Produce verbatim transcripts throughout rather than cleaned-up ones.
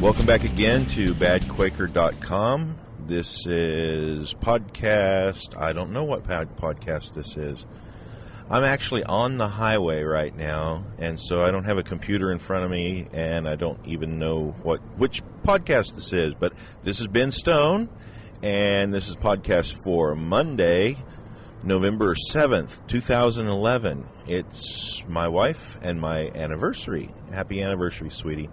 Welcome back again to bad quaker dot com. This is podcast. I don't know what pod- podcast this is. I'm actually on the highway right now, and so I don't have a computer in front of me, and I don't even know what which podcast this is. But this is Ben Stone, and this is podcast for Monday, November seventh, twenty eleven. It's my wife and my anniversary. Happy anniversary, sweetie.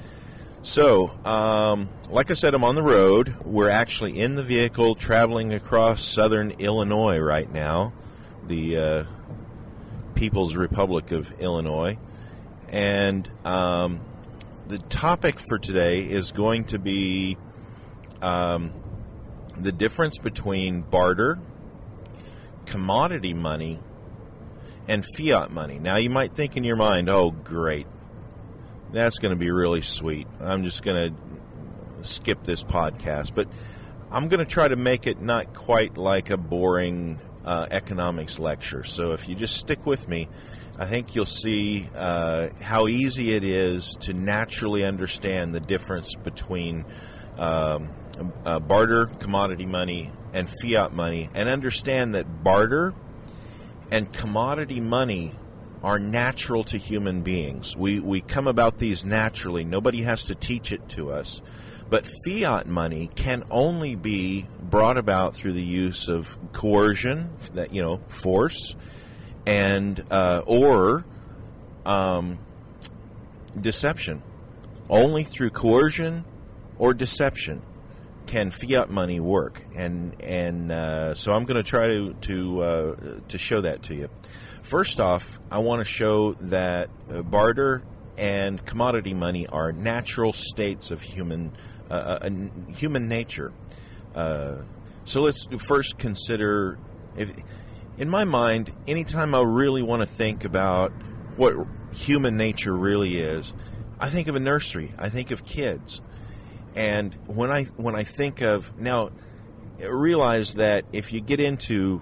So, um, like I said, I'm on the road. We're actually in the vehicle traveling across southern Illinois right now, the uh, People's Republic of Illinois. And um, the topic for today is going to be um, the difference between barter, commodity money, and fiat money. Now, you might think in your mind, oh, great. That's going to be really sweet. I'm just going to skip this podcast. But I'm going to try to make it not quite like a boring uh, economics lecture. So if you just stick with me, I think you'll see uh, how easy it is to naturally understand the difference between um, uh, barter, commodity money, and fiat money, and understand that barter and commodity money are natural to human beings. We we come about these naturally. Nobody has to teach it to us. But fiat money can only be brought about through the use of coercion, that you know, force, and uh, or um, deception. Only through coercion or deception can fiat money work, and and uh, so I'm going to try to to uh, to show that to you. First off, I want to show that uh, barter and commodity money are natural states of human uh, uh, human nature. Uh, so let's first consider, if, in my mind, anytime I really want to think about what human nature really is, I think of a nursery. I think of kids. And when I when I think of, now, realize that if you get into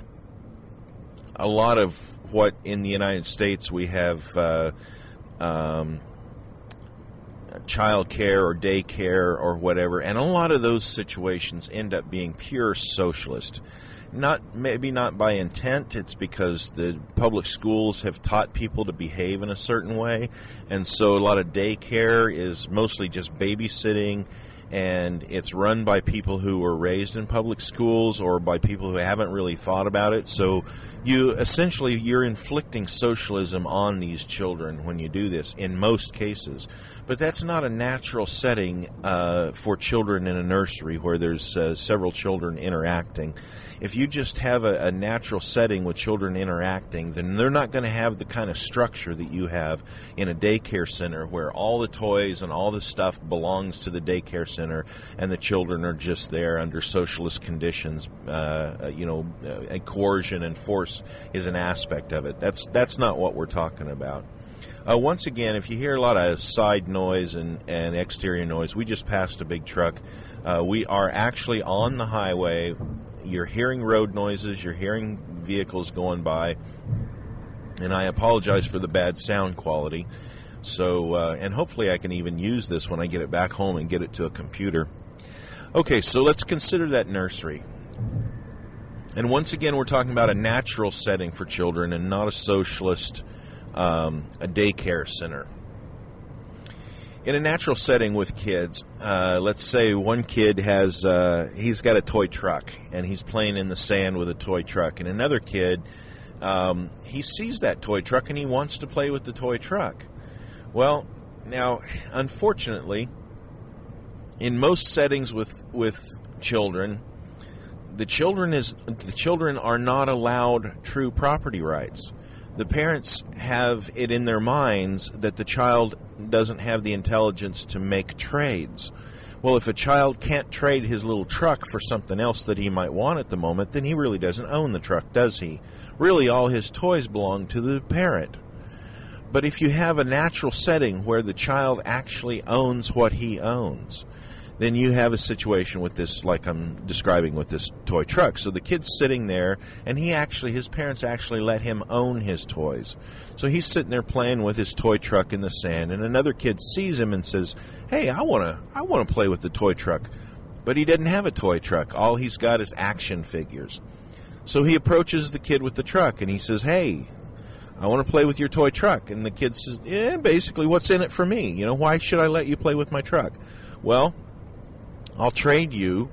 a lot of what in the United States we have uh, um, child care or daycare or whatever, and a lot of those situations end up being pure socialist. Not maybe not by intent. It's because the public schools have taught people to behave in a certain way, and so a lot of daycare is mostly just babysitting. And it's run by people who were raised in public schools or by people who haven't really thought about it. So you essentially, you're inflicting socialism on these children when you do this in most cases. But that's not a natural setting uh, for children in a nursery where there's uh, several children interacting. If you just have a, a natural setting with children interacting, then they're not going to have the kind of structure that you have in a daycare center where all the toys and all the stuff belongs to the daycare center and the children are just there under socialist conditions. Uh, you know, uh, and coercion and force is an aspect of it. That's that's not what we're talking about. Uh, once again, if you hear a lot of side noise and, and exterior noise, we just passed a big truck. Uh, we are actually on the highway. You're hearing road noises. You're hearing vehicles going by. And I apologize for the bad sound quality. So, uh, and hopefully I can even use this when I get it back home and get it to a computer. Okay, so let's consider that nursery. And once again, we're talking about a natural setting for children and not a socialist um, a daycare center. In a natural setting with kids, uh, let's say one kid has, uh, he's got a toy truck, and he's playing in the sand with a toy truck. And another kid, um, he sees that toy truck, and he wants to play with the toy truck. Well, now, unfortunately, in most settings with, with children, the children is the children are not allowed true property rights. The parents have it in their minds that the child doesn't have the intelligence to make trades. Well, if a child can't trade his little truck for something else that he might want at the moment, then he really doesn't own the truck, does he? Really, all his toys belong to the parent. But if you have a natural setting where the child actually owns what he owns, then you have a situation with this, like I'm describing with this toy truck. So the kid's sitting there, and he actually, his parents actually let him own his toys. So he's sitting there playing with his toy truck in the sand, and another kid sees him and says, "Hey, I want to, I want to play with the toy truck." But he didn't have a toy truck. All he's got is action figures. So he approaches the kid with the truck, and he says, "Hey, I want to play with your toy truck." And the kid says, "Yeah, basically, what's in it for me? You know, why should I let you play with my truck?" "Well, I'll trade you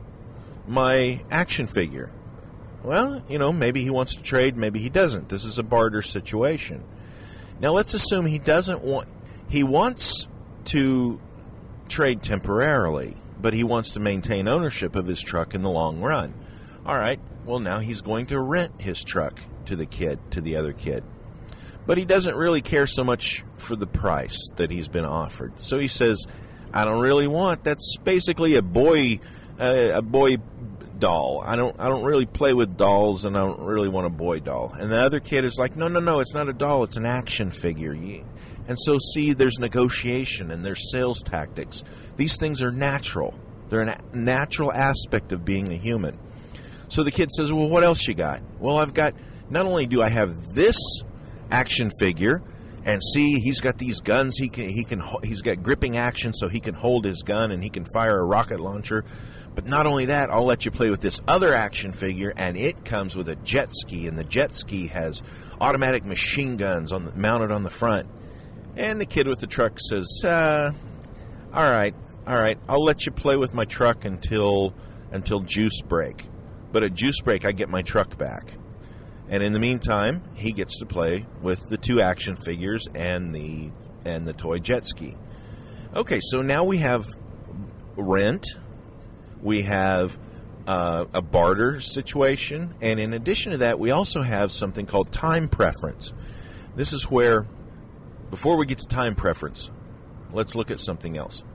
my action figure." Well, you know, maybe he wants to trade, maybe he doesn't. This is a barter situation. Now, let's assume he doesn't want, he wants to trade temporarily, but he wants to maintain ownership of his truck in the long run. All right, well, now he's going to rent his truck to the kid, to the other kid. But he doesn't really care so much for the price that he's been offered. So he says, "I don't really want, that's basically a boy uh, a boy doll. I don't I don't really play with dolls, and I don't really want a boy doll." And the other kid is like, "No, no, no, it's not a doll, it's an action figure." And so, see, there's negotiation and there's sales tactics. These things are natural. They're a natural aspect of being a human. So the kid says, "Well, what else you got?" "Well, I've got, not only do I have this action figure, and see, he's got these guns, he can he can he's got gripping action, so he can hold his gun and he can fire a rocket launcher. But not only that, I'll let you play with this other action figure, and it comes with a jet ski, and the jet ski has automatic machine guns on the, mounted on the front." And the kid with the truck says, uh, all right, all right, I'll let you play with my truck until until juice break. But at juice break, I get my truck back. And in the meantime, he gets to play with the two action figures and the and the toy jet ski. Okay, so now we have rent, we have uh, a barter situation, and in addition to that, we also have something called time preference. This is where, before we get to time preference, let's look at something else.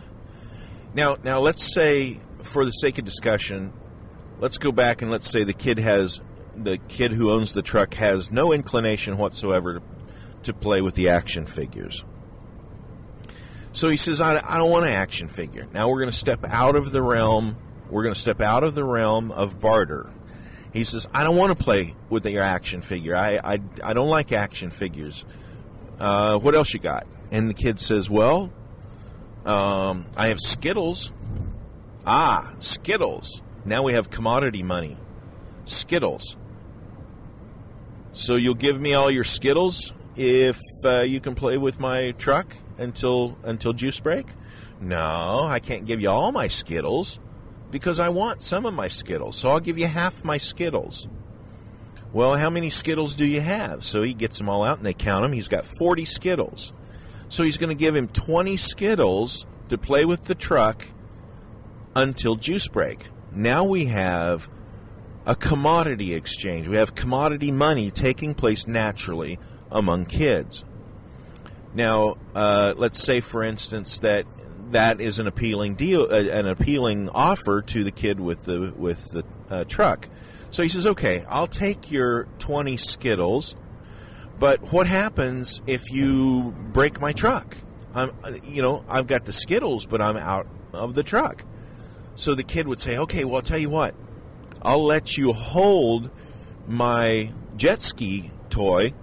Now, now let's say, for the sake of discussion, let's go back and let's say the kid has the kid who owns the truck has no inclination whatsoever to, to play with the action figures. So he says, I, I don't want an action figure. Now we're going to step out of the realm. We're going to step out of the realm of barter. He says, I don't want to play with your action figure. I, I, I don't like action figures. Uh, what else you got? And the kid says, well, um, I have Skittles. Ah, Skittles. Now we have commodity money. Skittles. So you'll give me all your Skittles if uh, you can play with my truck until until juice break? No, I can't give you all my Skittles because I want some of my Skittles. So I'll give you half my Skittles. Well, how many Skittles do you have? So he gets them all out and they count them. He's got forty Skittles. So he's going to give him twenty Skittles to play with the truck until juice break. Now we have a commodity exchange. We have commodity money taking place naturally among kids. Now, uh, let's say, for instance, that that is an appealing deal, uh, an appealing offer to the kid with the with the uh, truck. So he says, "Okay, I'll take your twenty Skittles, but what happens if you break my truck? I'm, you know, I've got the Skittles, but I'm out of the truck." So the kid would say, "Okay, well, I'll tell you what. I'll let you hold my jet ski toy,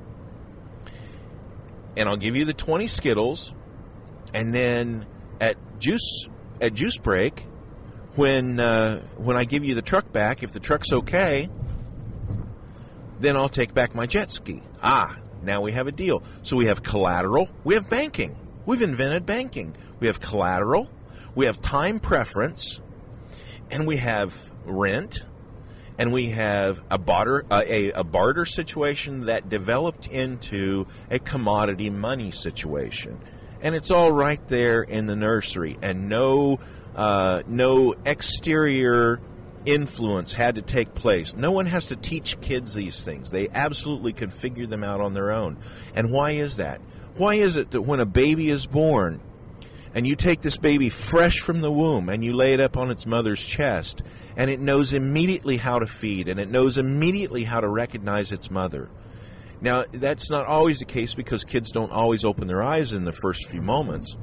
and I'll give you the twenty Skittles, and then at juice at juice break, when uh, when I give you the truck back, if the truck's okay, then I'll take back my jet ski." Ah, now we have a deal. So we have collateral, we have banking. We've invented banking. We have collateral, we have time preference, and we have rent, and we have a barter, uh, a, a barter situation that developed into a commodity money situation. And it's all right there in the nursery, and no uh, no exterior influence had to take place. No one has to teach kids these things. They absolutely can figure them out on their own. And why is that? Why is it that when a baby is born, and you take this baby fresh from the womb and you lay it up on its mother's chest, and it knows immediately how to feed, and it knows immediately how to recognize its mother? Now, that's not always the case because kids don't always open their eyes in the first few moments.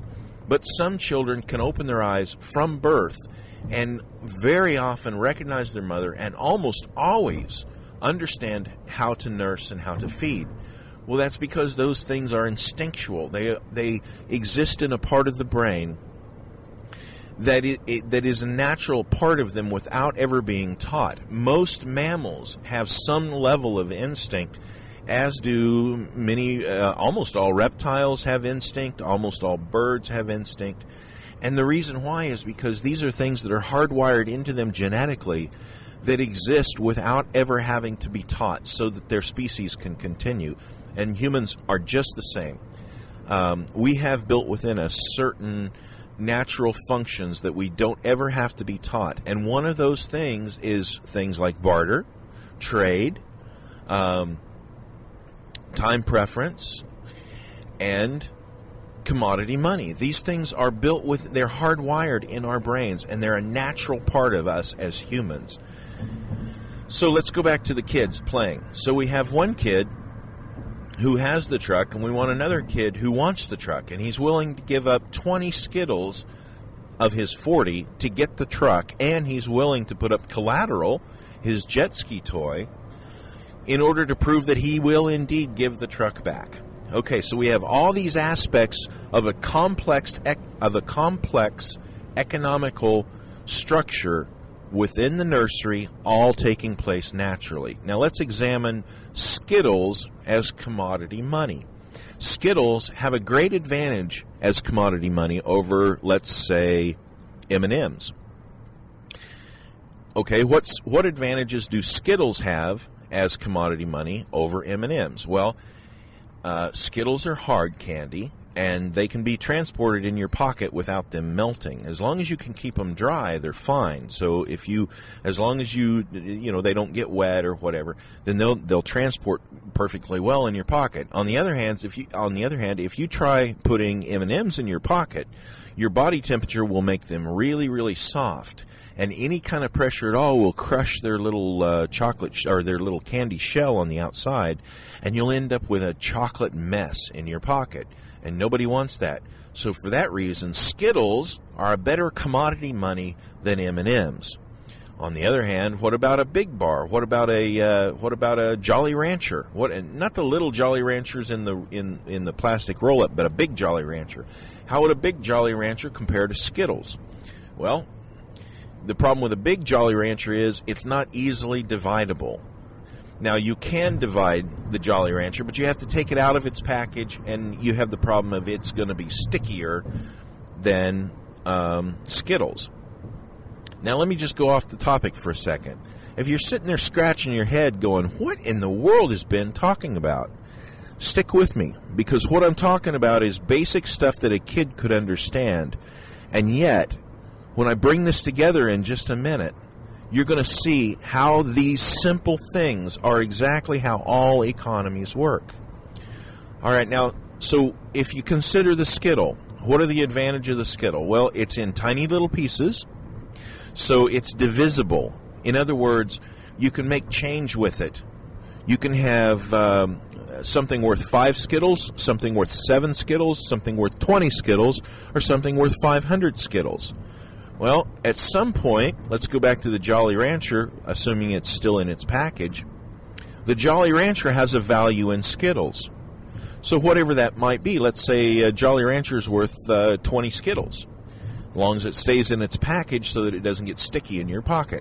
But some children can open their eyes from birth and very often recognize their mother and almost always understand how to nurse and how to feed. Well, that's because those things are instinctual. They they exist in a part of the brain that it, it, that is a natural part of them without ever being taught. Most mammals have some level of instinct, as do many, uh, almost all reptiles have instinct, almost all birds have instinct. And the reason why is because these are things that are hardwired into them genetically that exist without ever having to be taught so that their species can continue. And humans are just the same. Um, we have built within us certain natural functions that we don't ever have to be taught. And one of those things is things like barter, trade, um, time preference, and commodity money. These things are built with, they're hardwired in our brains, and they're a natural part of us as humans. So let's go back to the kids playing. So we have one kid who has the truck, and we want another kid who wants the truck, and he's willing to give up twenty Skittles of his forty to get the truck, and he's willing to put up collateral, his jet ski toy, in order to prove that he will indeed give the truck back. Okay, so we have all these aspects of a complex of a complex economical structure within the nursery, all taking place naturally. Now let's examine Skittles as commodity money. Skittles have a great advantage as commodity money over, let's say, M and M's. Okay, what's what advantages do Skittles have as commodity money over M and M's? Well, uh, Skittles are hard candy, and they can be transported in your pocket without them melting. As long as you can keep them dry, they're fine. So if you, as long as you, you know, they don't get wet or whatever, then they'll they'll transport perfectly well in your pocket. On the other hand, if you on the other hand, if you try putting M and M's in your pocket, your body temperature will make them really, really soft, and any kind of pressure at all will crush their little uh, chocolate sh- or their little candy shell on the outside, and you'll end up with a chocolate mess in your pocket. And nobody wants that. So for that reason, Skittles are a better commodity money than M and M's. On the other hand, what about a Big Bar? What about a uh, what about a Jolly Rancher? What? And not the little Jolly Ranchers in the in, in the plastic roll-up, but a big Jolly Rancher. How would a big Jolly Rancher compare to Skittles? Well, the problem with a big Jolly Rancher is it's not easily dividable. Now, you can divide the Jolly Rancher, but you have to take it out of its package, and you have the problem of it's going to be stickier than um, Skittles. Now, let me just go off the topic for a second. If you're sitting there scratching your head going, what in the world has Ben talking about? Stick with me, because what I'm talking about is basic stuff that a kid could understand. And yet, when I bring this together in just a minute, you're going to see how these simple things are exactly how all economies work. All right, now, so if you consider the Skittle, what are the advantages of the Skittle? Well, it's in tiny little pieces, so it's divisible. In other words, you can make change with it. You can have um, something worth five Skittles, something worth seven Skittles, something worth twenty Skittles, or something worth five hundred Skittles. Well, at some point, let's go back to the Jolly Rancher, assuming it's still in its package. The Jolly Rancher has a value in Skittles. So whatever that might be, let's say a Jolly Rancher's worth uh, twenty Skittles, as long as it stays in its package so that it doesn't get sticky in your pocket.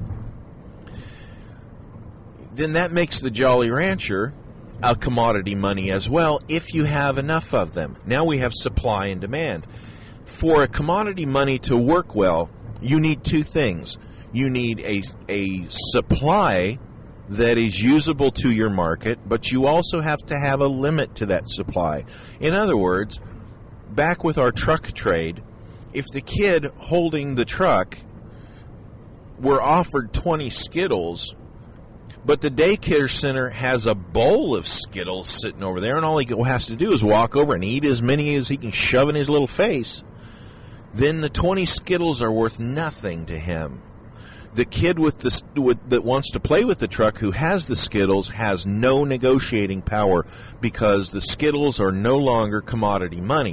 Then that makes the Jolly Rancher a commodity money as well, if you have enough of them. Now we have supply and demand. For a commodity money to work well, you need two things. You need a, a supply that is usable to your market, but you also have to have a limit to that supply. In other words, back with our truck trade, if the kid holding the truck were offered twenty Skittles, but the daycare center has a bowl of Skittles sitting over there, and all he has to do is walk over and eat as many as he can shove in his little face, then the twenty Skittles are worth nothing to him. The kid with the with, that wants to play with the truck who has the Skittles has no negotiating power because the Skittles are no longer commodity money.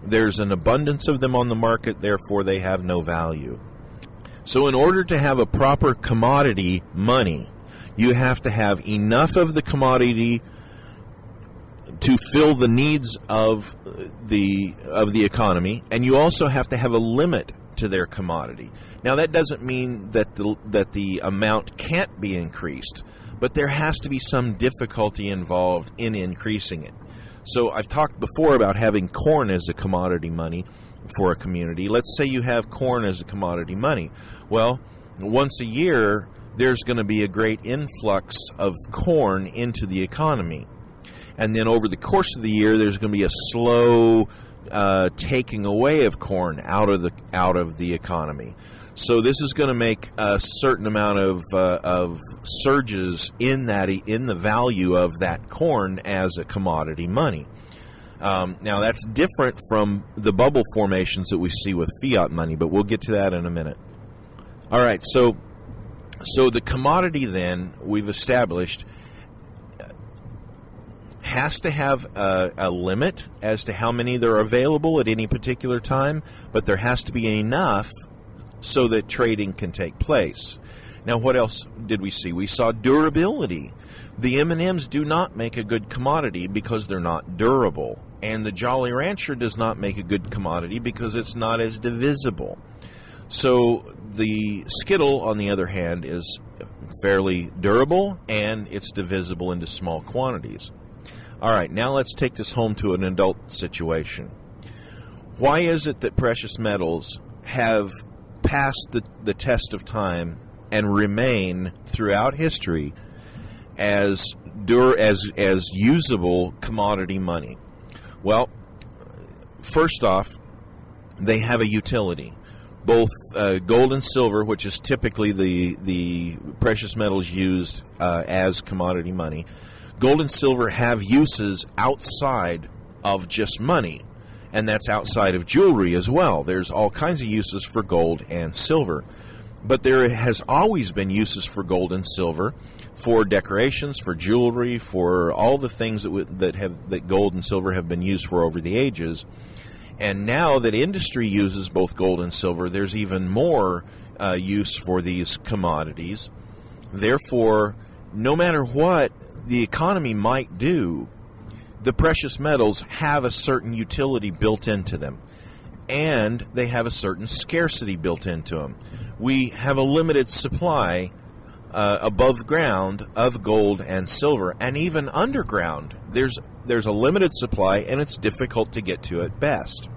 There's an abundance of them on the market, therefore they have no value. So in order to have a proper commodity money, you have to have enough of the commodity to fill the needs of the of the economy, and you also have to have a limit to their commodity. Now that doesn't mean that the that the amount can't be increased, but there has to be some difficulty involved in increasing it. So I've talked before about having corn as a commodity money for a community. Let's say you have corn as a commodity money. Well, once a year, there's going to be a great influx of corn into the economy. And then over the course of the year, there's going to be a slow uh, taking away of corn out of the out of the economy. So this is going to make a certain amount of uh, of surges in that in the value of that corn as a commodity money. Um, now that's different from the bubble formations that we see with fiat money, but we'll get to that in a minute. All right, so so the commodity then we've established has to have a, a limit as to how many there are available at any particular time, but there has to be enough so that trading can take place. Now, what else did we see? We saw durability. The M and M's do not make a good commodity because they're not durable, and the Jolly Rancher does not make a good commodity because it's not as divisible. So the Skittle, on the other hand, is fairly durable, and it's divisible into small quantities. All right, now let's take this home to an adult situation. Why is it that precious metals have passed the, the test of time and remain throughout history as dur- as as usable commodity money? Well, first off, they have a utility. Both uh, gold and silver, which is typically the the precious metals used uh, as commodity money, gold and silver have uses outside of just money. And that's outside of jewelry as well. There's all kinds of uses for gold and silver. But there has always been uses for gold and silver, for decorations, for jewelry, for all the things that w- that have that gold and silver have been used for over the ages. And now that industry uses both gold and silver, there's even more uh, use for these commodities. Therefore, no matter what the economy might do, the precious metals have a certain utility built into them, and they have a certain scarcity built into them. We have a limited supply uh, above ground of gold and silver, and even underground. There's there's a limited supply, and it's difficult to get to at best.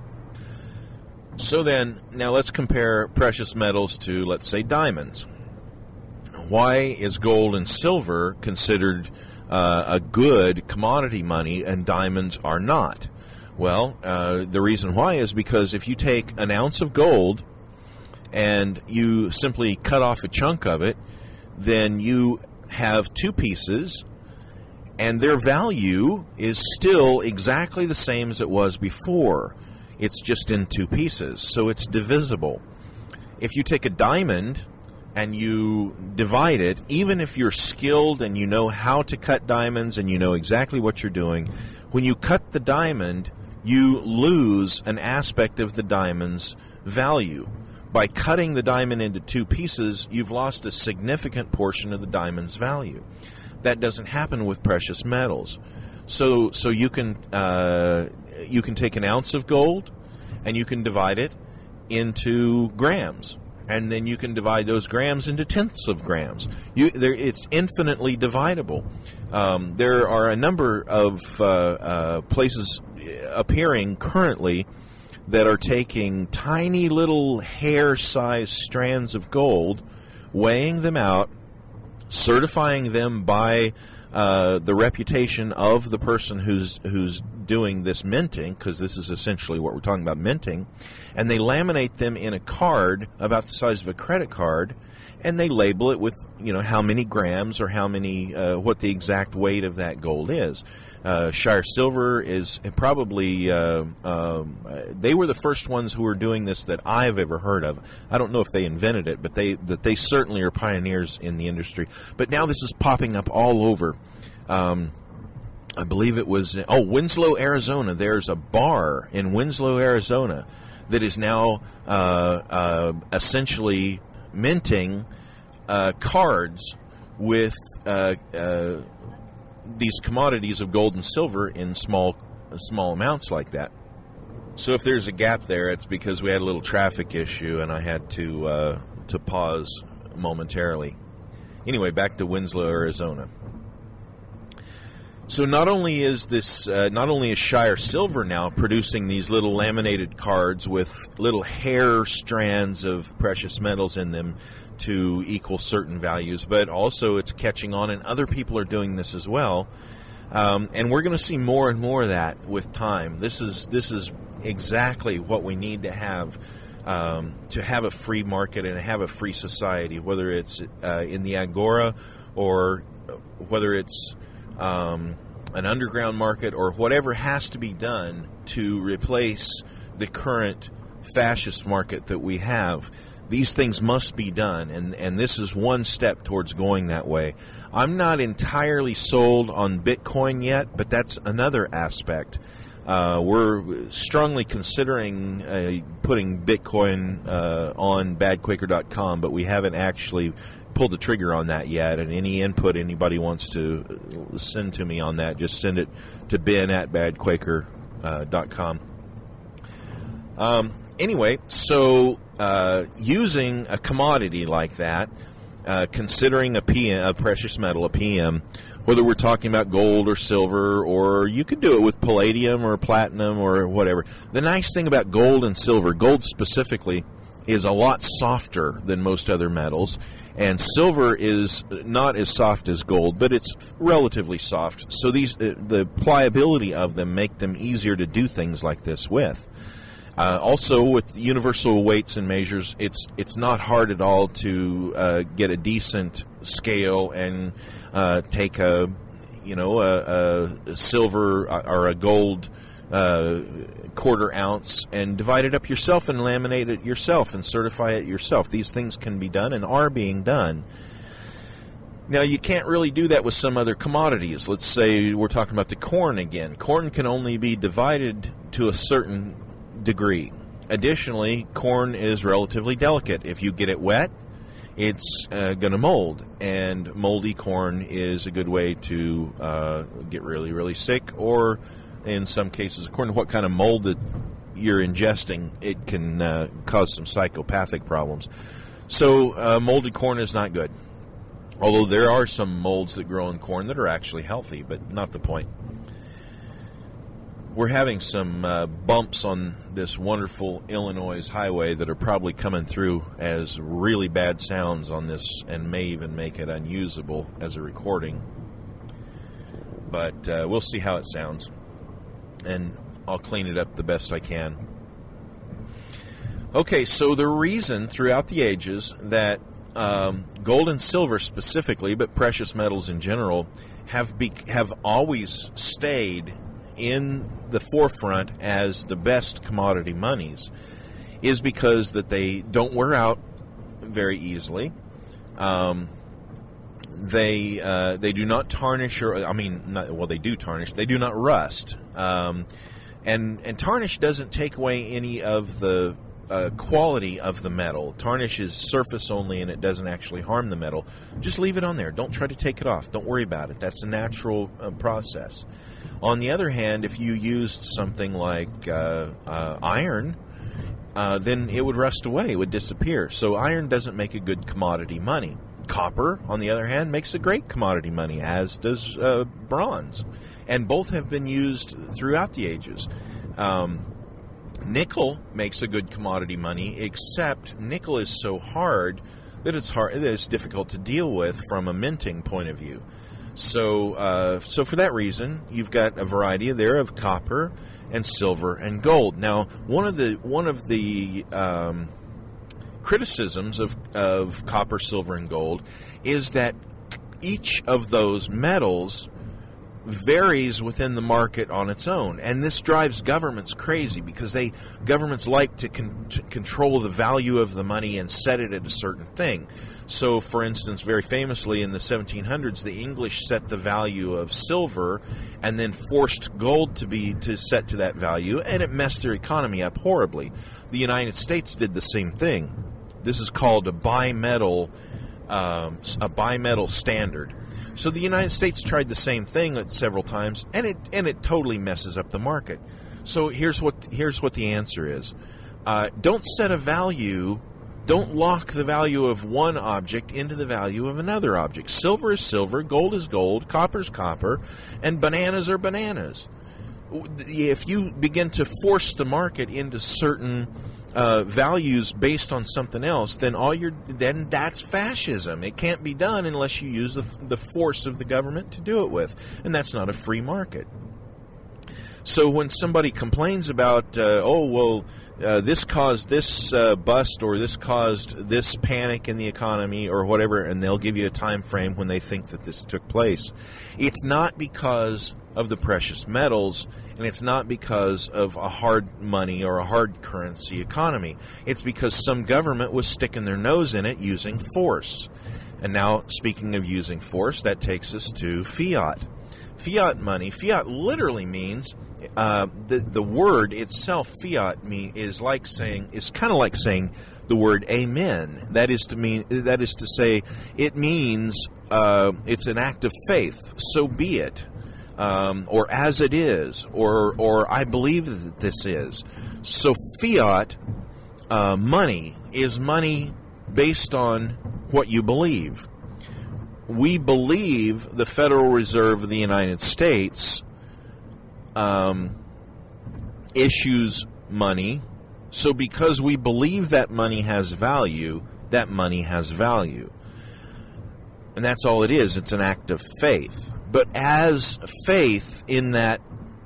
So then, now let's compare precious metals to, let's say, diamonds. Why is gold and silver considered Uh, a good commodity money and diamonds are not? Well, uh, the reason why is because if you take an ounce of gold and you simply cut off a chunk of it, then you have two pieces, and their value is still exactly the same as it was before. It's just in two pieces, so it's divisible. If you take a diamond and you divide it, even if you're skilled and you know how to cut diamonds and you know exactly what you're doing, when you cut the diamond, you lose an aspect of the diamond's value. By cutting the diamond into two pieces, you've lost a significant portion of the diamond's value. That doesn't happen with precious metals. So, so you can uh, you can take an ounce of gold and you can divide it into grams. And then you can divide those grams into tenths of grams. You, there, it's infinitely dividable. Um, there are a number of uh, uh, places appearing currently that are taking tiny little hair-sized strands of gold, weighing them out, certifying them by uh, the reputation of the person who's who's doing this minting, because this is essentially what we're talking about, minting, and they laminate them in a card about the size of a credit card, and they label it with, you know, how many grams or how many, uh, what the exact weight of that gold is. Uh, Shire Silver is probably, uh, um, they were the first ones who were doing this that I've ever heard of. I don't know if they invented it, but they that they certainly are pioneers in the industry. But now this is popping up all over. Um, I believe it was, oh, Winslow, Arizona. There's a bar in Winslow, Arizona that is now uh, uh, essentially minting uh, cards with uh, uh, these commodities of gold and silver in small small amounts like that. So if there's a gap there, it's because we had a little traffic issue and I had to uh, to pause momentarily. Anyway, back to Winslow, Arizona. So not only is this, uh, not only is Shire Silver now producing these little laminated cards with little hair strands of precious metals in them to equal certain values, but also it's catching on, and other people are doing this as well. Um, and we're going to see more and more of that with time. This is this is exactly what we need to have um, to have a free market and have a free society, whether it's uh, in the Agora or whether it's Um, an underground market or whatever has to be done to replace the current fascist market that we have. These things must be done, and, and this is one step towards going that way. I'm not entirely sold on Bitcoin yet, but that's another aspect. Uh, we're strongly considering uh, putting Bitcoin uh, on bad quaker dot com, but we haven't actually pulled the trigger on that yet. And any input anybody wants to send to me on that, just send it to Ben at bad quaker dot com. Um, anyway, so uh, using a commodity like that, uh, considering a P M, a precious metal, a P M, whether we're talking about gold or silver, or you could do it with palladium or platinum or whatever. The nice thing about gold and silver, gold specifically, is a lot softer than most other metals, and silver is not as soft as gold, but it's relatively soft. So these, uh, the pliability of them make them easier to do things like this with. Uh, also, with universal weights and measures, it's it's not hard at all to uh, get a decent scale and uh, take a you know a, a silver or a gold uh, quarter ounce and divide it up yourself and laminate it yourself and certify it yourself. These things can be done and are being done. Now, you can't really do that with some other commodities. Let's say we're talking about the corn again. Corn can only be divided to a certain degree. Additionally, corn is relatively delicate. If you get it wet, it's uh, going to mold, and moldy corn is a good way to uh, get really, really sick, or in some cases, according to what kind of mold that you're ingesting, it can uh, cause some psychopathic problems. So uh, moldy corn is not good, although there are some molds that grow in corn that are actually healthy, but not the point. We're having some uh, bumps on this wonderful Illinois highway that are probably coming through as really bad sounds on this and may even make it unusable as a recording. But uh, we'll see how it sounds, and I'll clean it up the best I can. Okay, so the reason throughout the ages that um, gold and silver specifically, but precious metals in general, have be- have always stayed in the forefront as the best commodity monies is because that they don't wear out very easily. Um, they uh, they do not tarnish, or I mean, not, well, they do tarnish. They do not rust, um, and and tarnish doesn't take away any of the uh, quality of the metal. Tarnish is surface only, and it doesn't actually harm the metal. Just leave it on there. Don't try to take it off. Don't worry about it. That's a natural uh, process. On the other hand, if you used something like uh, uh, iron, uh, then it would rust away, it would disappear. So iron doesn't make a good commodity money. Copper, on the other hand, makes a great commodity money, as does uh, bronze. And both have been used throughout the ages. Um, nickel makes a good commodity money, except nickel is so hard that it's hard that it's difficult to deal with from a minting point of view. So, uh, so for that reason, you've got a variety there of copper and silver and gold. Now, one of the one of the um, criticisms of of copper, silver, and gold is that each of those metals varies within the market on its own, and this drives governments crazy because they governments like to, con- to control the value of the money and set it at a certain thing. So, for instance, very famously in the seventeen hundreds, the English set the value of silver and then forced gold to be to set to that value, and it messed their economy up horribly. The United States did the same thing. This is called a bimetal um, a bimetal standard. So the United States tried the same thing several times, and it and it totally messes up the market. So here's what here's what the answer is: uh, don't set a value, don't lock the value of one object into the value of another object. Silver is silver, gold is gold, copper is copper, and bananas are bananas. If you begin to force the market into certain Uh, values based on something else, then all you're then that's fascism. It can't be done unless you use the, the force of the government to do it with, and that's not a free market. So when somebody complains about, uh, oh well, uh, this caused this uh, bust or this caused this panic in the economy or whatever, and they'll give you a time frame when they think that this took place, it's not because of the precious metals, and it's not because of a hard money or a hard currency economy. It's because some government was sticking their nose in it using force. And now, speaking of using force, that takes us to fiat. Fiat money, fiat literally means, uh, the, the word itself, fiat, mean, is like saying, is kind of like saying the word amen. That is to mean, that is to say, it means, uh, it's an act of faith. So be it. Um, or as it is, or or I believe that this is. So fiat uh, money is money based on what you believe. We believe the Federal Reserve of the United States um, issues money, so because we believe that money has value, that money has value. And that's all it is. It's an act of faith. But as faith in that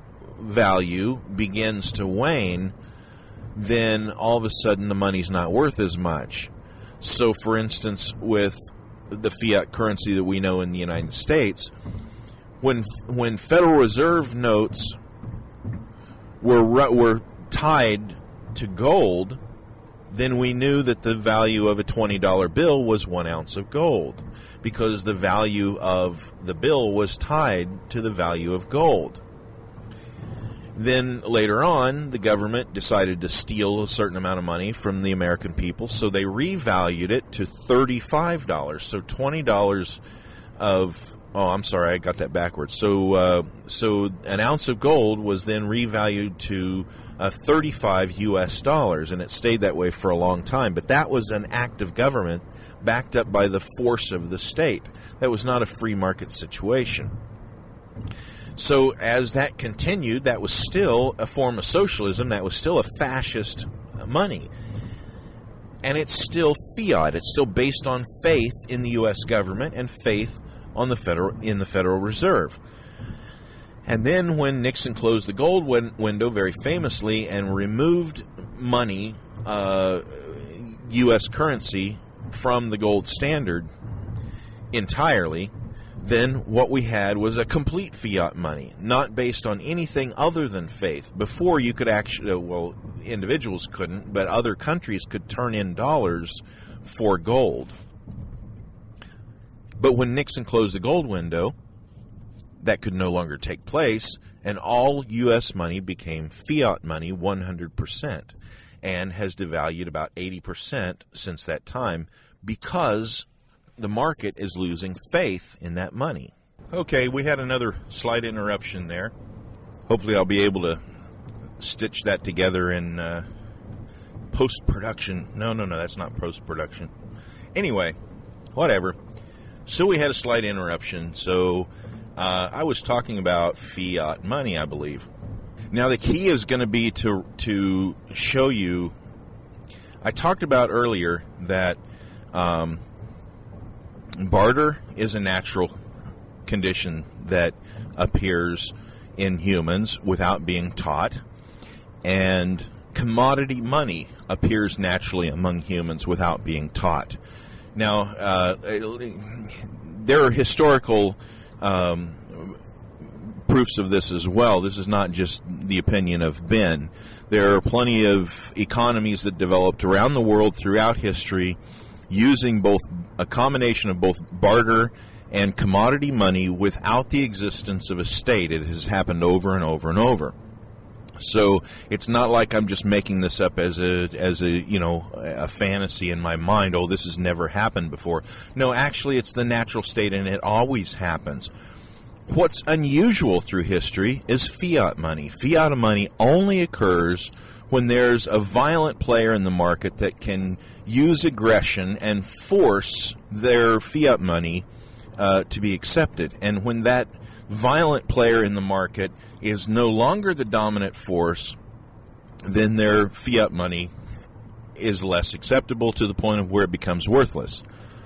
value begins to wane, then all of a sudden the money's not worth as much. So, for instance, with the fiat currency that we know in the United States, when when Federal Reserve notes were were tied to gold, then we knew that the value of a twenty dollar bill was one ounce of gold, because the value of the bill was tied to the value of gold. Then later on, the government decided to steal a certain amount of money from the American people, so they revalued it to thirty-five dollars. So twenty dollars of, oh, I'm sorry, I got that backwards. So, uh, so an ounce of gold was then revalued to uh, thirty-five U S dollars, and it stayed that way for a long time. But that was an act of government backed up by the force of the state. That was not a free market situation. So as that continued, that was still a form of socialism. That was still a fascist money. And it's still fiat. It's still based on faith in the U S government and faith on the federal in the Federal Reserve. And then when Nixon closed the gold win- window very famously and removed money, uh, U S currency, from the gold standard entirely, then what we had was a complete fiat money, not based on anything other than faith. Before, you could actually, well, individuals couldn't, but other countries could turn in dollars for gold. But when Nixon closed the gold window, that could no longer take place, and all U S money became fiat money one hundred percent, and has devalued about eighty percent since that time, because the market is losing faith in that money. Okay, we had another slight interruption there. Hopefully I'll be able to stitch that together in uh, post-production. No, no, no, that's not post-production. Anyway, whatever. So we had a slight interruption. So uh, I was talking about fiat money, I believe. Now the key is going to be to to show you. I talked about earlier that um, barter is a natural condition that appears in humans without being taught, and commodity money appears naturally among humans without being taught. Now, uh, there are historical um, proofs of this as well. This is not just the opinion of Ben. There are plenty of economies that developed around the world throughout history using both a combination of both barter and commodity money without the existence of a state. It has happened over and over and over. So it's not like I'm just making this up as a as a you know a fantasy in my mind. Oh, this has never happened before. No, actually, it's the natural state, and it always happens. What's unusual through history is fiat money. Fiat money only occurs when there's a violent player in the market that can use aggression and force their fiat money uh, to be accepted. And when that violent player in the market is no longer the dominant force, then their fiat money is less acceptable to the point of where it becomes worthless.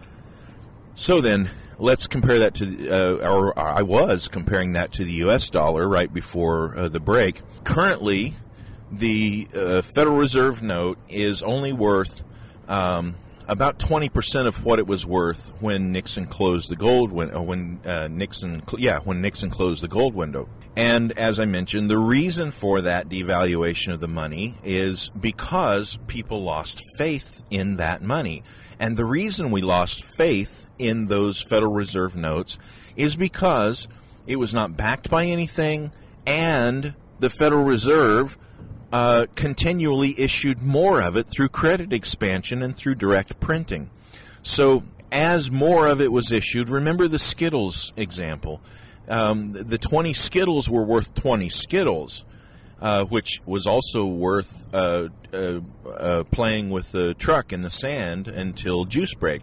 So then, let's compare that to, uh, or I was comparing that to the U S dollar right before uh, the break. Currently, the uh, Federal Reserve note is only worth um, about twenty percent of what it was worth when Nixon closed the gold window. When uh, Nixon, yeah, when Nixon closed the gold window. And as I mentioned, the reason for that devaluation of the money is because people lost faith in that money. And the reason we lost faith in those Federal Reserve notes is because it was not backed by anything, and the Federal Reserve uh, continually issued more of it through credit expansion and through direct printing. So as more of it was issued, remember the Skittles example. Um, the twenty Skittles were worth twenty Skittles, uh, which was also worth uh, uh, uh, playing with the truck in the sand until juice break.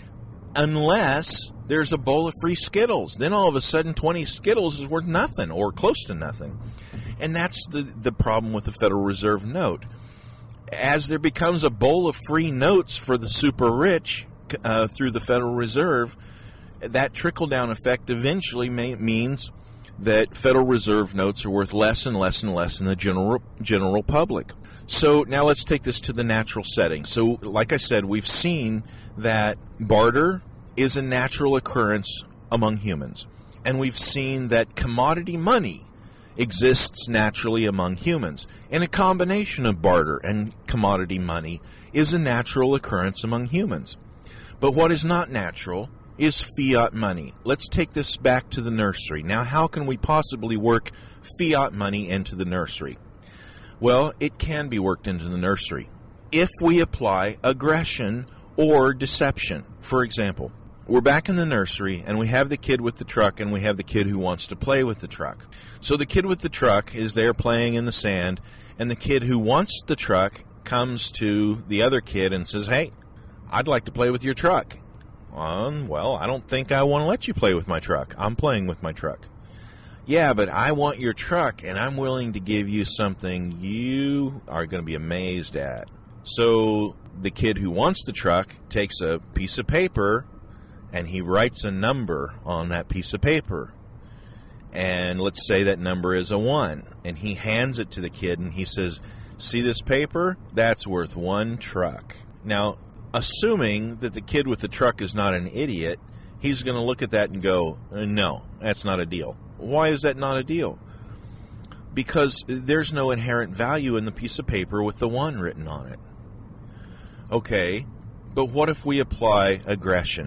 Unless there's a bowl of free Skittles. Then all of a sudden twenty Skittles is worth nothing or close to nothing. And that's the, the problem with the Federal Reserve note. As there becomes a bowl of free notes for the super rich uh, through the Federal Reserve, that trickle-down effect eventually may, means that Federal Reserve notes are worth less and less and less in the general general public. So now let's take this to the natural setting. So like I said, we've seen that barter is a natural occurrence among humans. And we've seen that commodity money exists naturally among humans. And a combination of barter and commodity money is a natural occurrence among humans. But what is not natural is fiat money. Let's take this back to the nursery. Now, how can we possibly work fiat money into the nursery? Well, it can be worked into the nursery if we apply aggression or deception. For example, we're back in the nursery and we have the kid with the truck and we have the kid who wants to play with the truck. So the kid with the truck is there playing in the sand, and the kid who wants the truck comes to the other kid and says, "Hey, I'd like to play with your truck." Um, well, I don't think I want to let you play with my truck. I'm playing with my truck. Yeah, but I want your truck, and I'm willing to give you something you are going to be amazed at. So the kid who wants the truck takes a piece of paper, and he writes a number on that piece of paper. And let's say that number is a one. And he hands it to the kid, and he says, "See this paper? That's worth one truck." Now, assuming that the kid with the truck is not an idiot, he's going to look at that and go, "No, that's not a deal." Why is that not a deal? Because there's no inherent value in the piece of paper with the one written on it. Okay, but what if we apply aggression?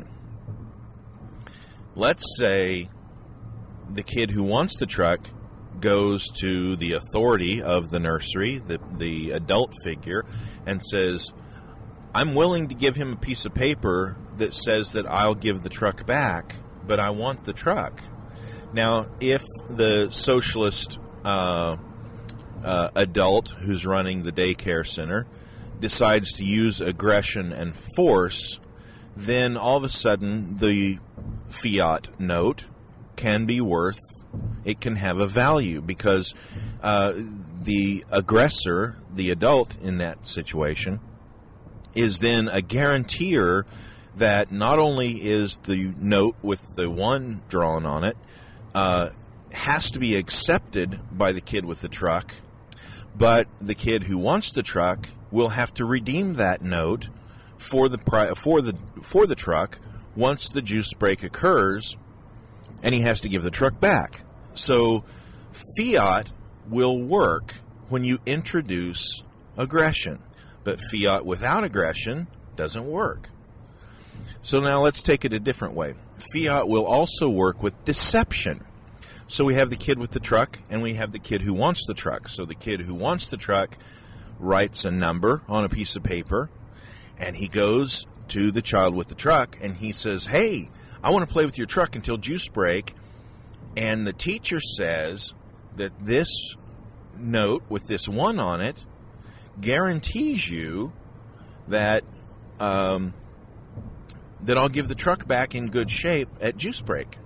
Let's say the kid who wants the truck goes to the authority of the nursery, the, the adult figure, and says, "I'm willing to give him a piece of paper that says that I'll give the truck back, but I want the truck." Now, if the socialist uh, uh, adult who's running the daycare center decides to use aggression and force, then all of a sudden the fiat note can be worth, it can have a value, because uh, the aggressor, the adult in that situation, is then a guarantor that not only is the note with the one drawn on it uh, has to be accepted by the kid with the truck, but the kid who wants the truck will have to redeem that note for the pri- for the for the truck once the juice break occurs, and he has to give the truck back. So Fiat will work when you introduce aggression, but fiat without aggression doesn't work. So now let's take it a different way. Fiat will also work with deception. So we have the kid with the truck, and we have the kid who wants the truck. So the kid who wants the truck writes a number on a piece of paper, and he goes to the child with the truck, and he says, hey, I want to play with your truck until juice break. And the teacher says that this note with this one on it guarantees you that um, that I'll give the truck back in good shape at juice break.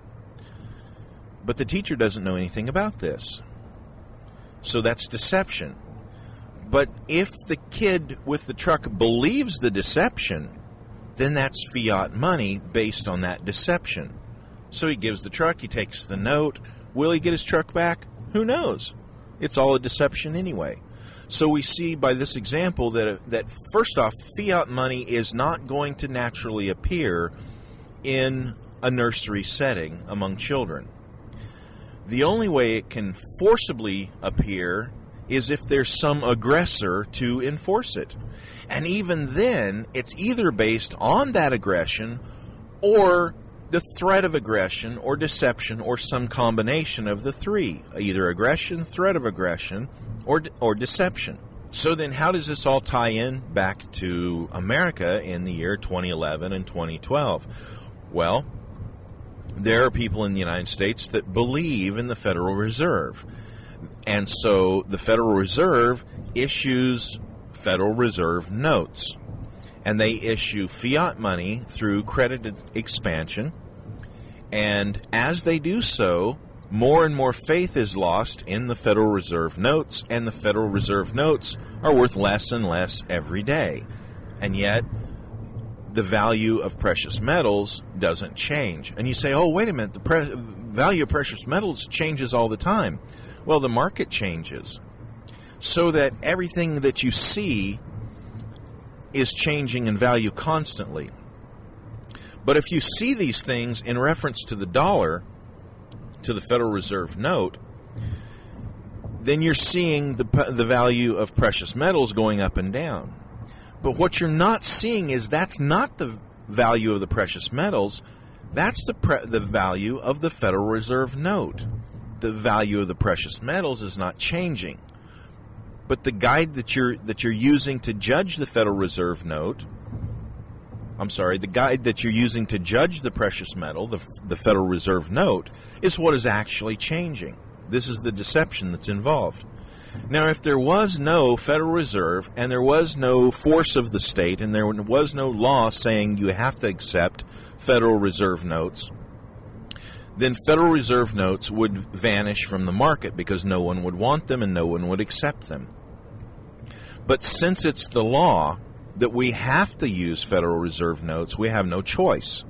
But the teacher doesn't know anything about this. So that's deception. But if the kid with the truck believes the deception, then that's fiat money based on that deception. So he gives the truck, he takes the note. Will he get his truck back? Who knows? It's all a deception anyway. So we see by this example that, that first off, fiat money is not going to naturally appear in a nursery setting among children. The only way it can forcibly appear is if there's some aggressor to enforce it. And even then, it's either based on that aggression or the threat of aggression or deception or some combination of the three. Either aggression, threat of aggression, or, or deception. So then how does this all tie in back to America in the year twenty eleven and twenty twelve? Well, there are people in the United States that believe in the Federal Reserve. And so the Federal Reserve issues Federal Reserve notes. And they issue fiat money through credit expansion. And as they do so, more and more faith is lost in the Federal Reserve notes, and the Federal Reserve notes are worth less and less every day. And yet, the value of precious metals doesn't change. And you say, oh, wait a minute, the pre- value of precious metals changes all the time. Well, the market changes. So that everything that you see is changing in value constantly. But if you see these things in reference to the dollar, to the Federal Reserve note, then you're seeing the the value of precious metals going up and down. But what you're not seeing is that's not the value of the precious metals. That's the pre- the value of the Federal Reserve note. The value of the precious metals is not changing. But the guide that you're that you're using to judge the Federal Reserve note, I'm sorry, the guide that you're using to judge the precious metal, the the Federal Reserve note, is what is actually changing. This is the deception that's involved. Now, if there was no Federal Reserve and there was no force of the state and there was no law saying you have to accept Federal Reserve notes, then Federal Reserve notes would vanish from the market because no one would want them and no one would accept them. But since it's the law that we have to use Federal Reserve notes, we have no choice.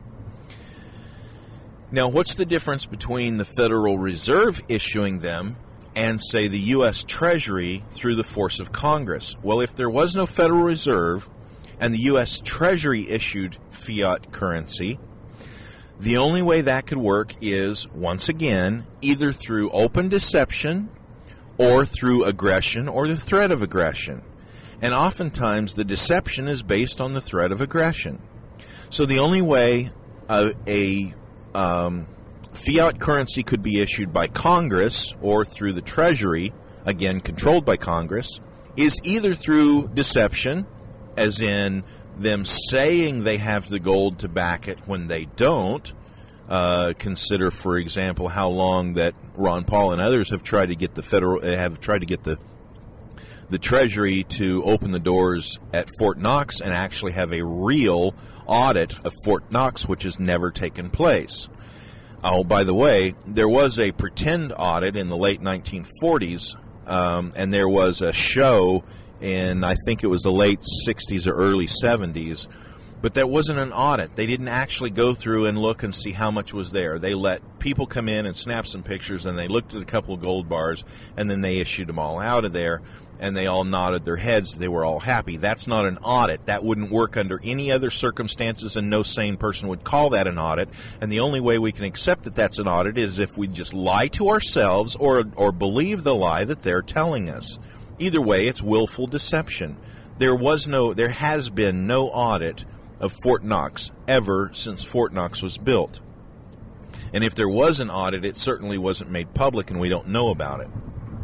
Now, what's the difference between the Federal Reserve issuing them and, say, the U S Treasury through the force of Congress? Well, if there was no Federal Reserve and the U S Treasury issued fiat currency, the only way that could work is, once again, either through open deception or through aggression or the threat of aggression. And oftentimes the deception is based on the threat of aggression. So the only way a, a um, fiat currency could be issued by Congress or through the Treasury, again controlled by Congress, is either through deception, as in them saying they have the gold to back it when they don't. Uh, consider, for example, how long that Ron Paul and others have tried to get the federal have tried to get the the Treasury to open the doors at Fort Knox and actually have a real audit of Fort Knox, which has never taken place. Oh, by the way, there was a pretend audit in the late nineteen forties, um, and there was a show in, I think it was the late sixties or early seventies, but that wasn't an audit. They didn't actually go through and look and see how much was there. They let people come in and snap some pictures, and they looked at a couple of gold bars, and then they issued them all out of there. And they all nodded their heads. They were all happy. That's not an audit. That wouldn't work under any other circumstances, and no sane person would call that an audit. And the only way we can accept that that's an audit is if we just lie to ourselves or or believe the lie that they're telling us. Either way, it's willful deception. There was no, there has been no audit of Fort Knox ever since Fort Knox was built. And if there was an audit, it certainly wasn't made public, and we don't know about it.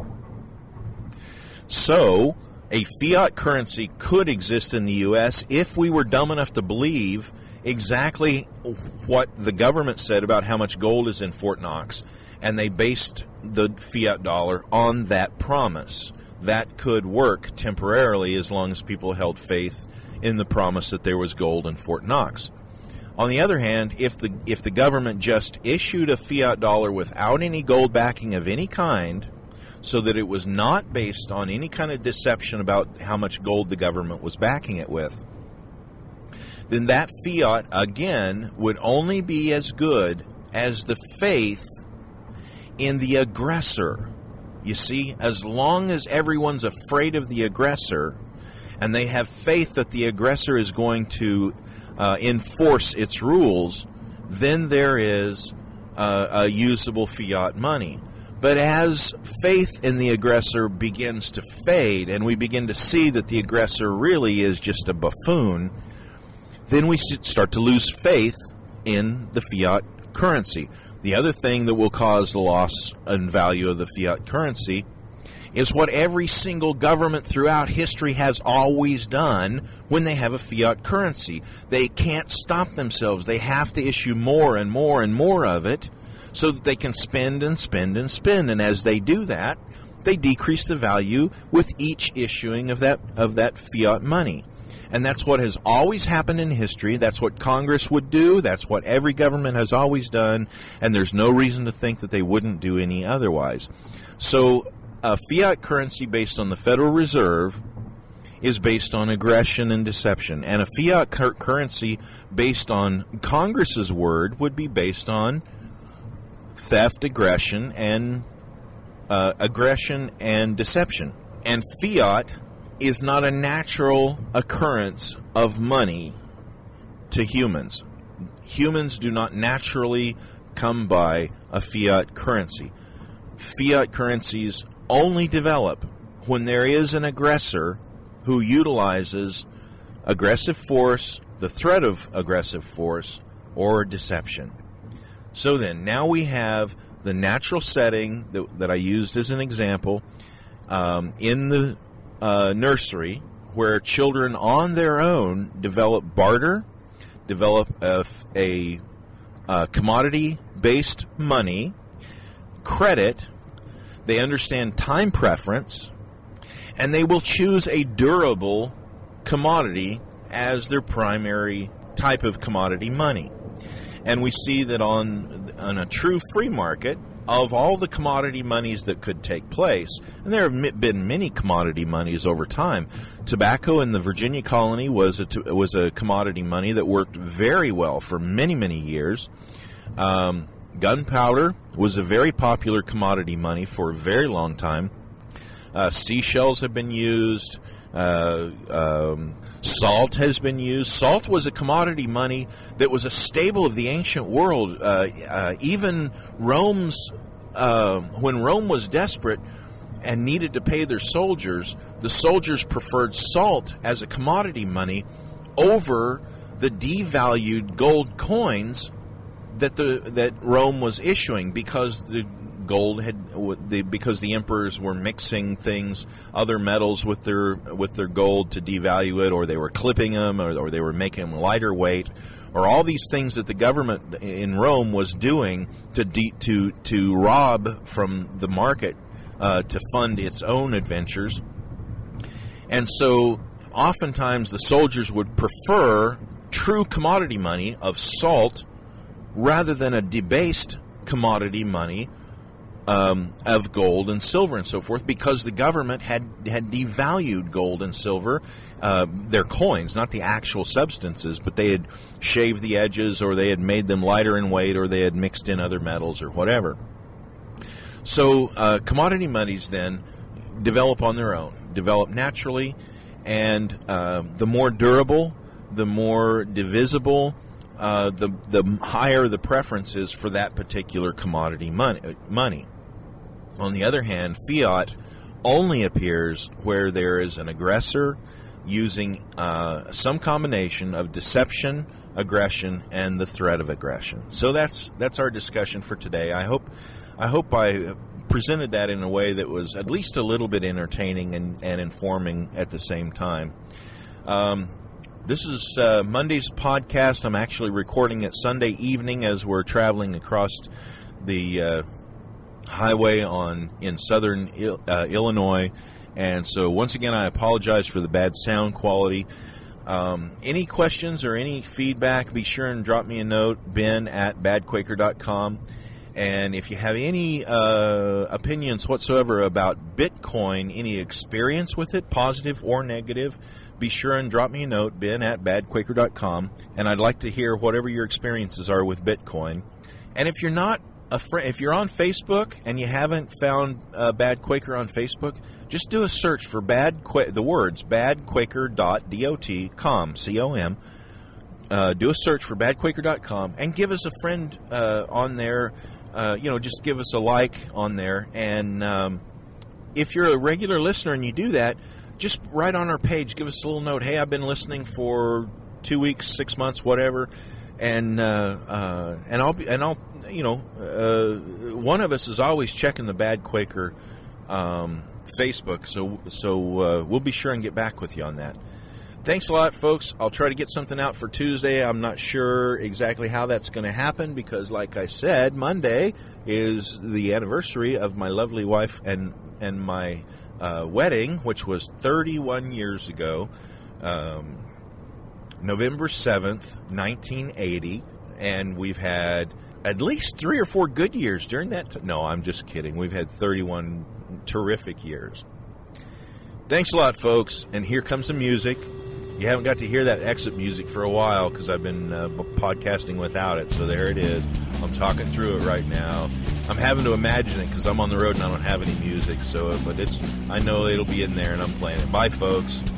So, a fiat currency could exist in the U S if we were dumb enough to believe exactly what the government said about how much gold is in Fort Knox, and they based the fiat dollar on that promise. That could work temporarily as long as people held faith in the promise that there was gold in Fort Knox. On the other hand, if the if the government just issued a fiat dollar without any gold backing of any kind, so that it was not based on any kind of deception about how much gold the government was backing it with, then that fiat, again, would only be as good as the faith in the aggressor. You see, as long as everyone's afraid of the aggressor, and they have faith that the aggressor is going to uh, enforce its rules, then there is uh, a usable fiat money. But as faith in the aggressor begins to fade, and we begin to see that the aggressor really is just a buffoon, then we start to lose faith in the fiat currency. The other thing that will cause the loss in value of the fiat currency is what every single government throughout history has always done when they have a fiat currency. They can't stop themselves. They have to issue more and more and more of it, so that they can spend and spend and spend. And as they do that, they decrease the value with each issuing of that of that fiat money. And that's what has always happened in history. That's what Congress would do. That's what every government has always done. And there's no reason to think that they wouldn't do any otherwise. So a fiat currency based on the Federal Reserve is based on aggression and deception. And a fiat cur- currency based on Congress's word would be based on theft, aggression, and uh, aggression and deception. And fiat is not a natural occurrence of money to humans. Humans do not naturally come by a fiat currency. Fiat currencies only develop when there is an aggressor who utilizes aggressive force, the threat of aggressive force, or deception. So then, now we have the natural setting that, that I used as an example um, in the uh, nursery, where children on their own develop barter, develop a, a, a commodity-based money, credit, they understand time preference, and they will choose a durable commodity as their primary type of commodity money. And we see that on, on a true free market, of all the commodity monies that could take place, and there have been many commodity monies over time. Tobacco in the Virginia colony was a, was a commodity money that worked very well for many, many years. Um, gunpowder was a very popular commodity money for a very long time. Uh, seashells have been used. Uh, um, salt has been used. Salt was a commodity money that was a staple of the ancient world. Uh, uh, even Rome's, uh, when Rome was desperate and needed to pay their soldiers, the soldiers preferred salt as a commodity money over the devalued gold coins that the that Rome was issuing, because the gold had the, because the emperors were mixing things, other metals with their with their gold to devalue it, or they were clipping them, or, or they were making them lighter weight, or all these things that the government in Rome was doing to de, to to rob from the market uh, to fund its own adventures. And so oftentimes the soldiers would prefer true commodity money of salt rather than a debased commodity money Um, of gold and silver and so forth, because the government had had devalued gold and silver, uh, their coins, not the actual substances, but they had shaved the edges, or they had made them lighter in weight, or they had mixed in other metals or whatever. So uh, commodity monies then develop on their own, develop naturally, and uh, the more durable, the more divisible, uh, the the higher the preference is for that particular commodity money. money. On the other hand, fiat only appears where there is an aggressor using uh, some combination of deception, aggression, and the threat of aggression. So that's that's our discussion for today. I hope I hope I presented that in a way that was at least a little bit entertaining and, and informing at the same time. Um, this is uh, Monday's podcast. I'm actually recording it Sunday evening as we're traveling across the uh, highway on in southern uh, Illinois. And so once again, I apologize for the bad sound quality. Um, any questions or any feedback, be sure and drop me a note, Ben at bad quaker dot com. And if you have any uh, opinions whatsoever about Bitcoin, any experience with it, positive or negative, be sure and drop me a note, Ben at bad quaker dot com. And I'd like to hear whatever your experiences are with Bitcoin. And if you're not a fr- if you're on Facebook and you haven't found uh, Bad Quaker on Facebook, just do a search for Bad Qu- the words bad quaker dot com, C O M. Uh, do a search for bad quaker dot com and give us a friend uh, on there. Uh, you know, just give us a like on there. And um, if you're a regular listener and you do that, just write on our page, give us a little note. Hey, I've been listening for two weeks, six months, whatever, and uh, uh, and I'll be and I'll you know uh, one of us is always checking the Bad Quaker um, Facebook, so so uh, we'll be sure and get back with you on that. Thanks a lot, folks. I'll try to get something out for Tuesday. I'm not sure exactly how that's going to happen because, like I said, Monday is the anniversary of my lovely wife and and my uh, wedding, which was thirty-one years ago, um, November seventh, nineteen eighty, and we've had at least three or four good years during that. T- no, I'm just kidding. We've had thirty-one terrific years. Thanks a lot, folks, and here comes the music. You haven't got to hear that exit music for a while because I've been uh, podcasting without it, so there it is. I'm talking through it right now. I'm having to imagine it because I'm on the road and I don't have any music, so but it's I know it'll be in there and I'm playing it. Bye, folks.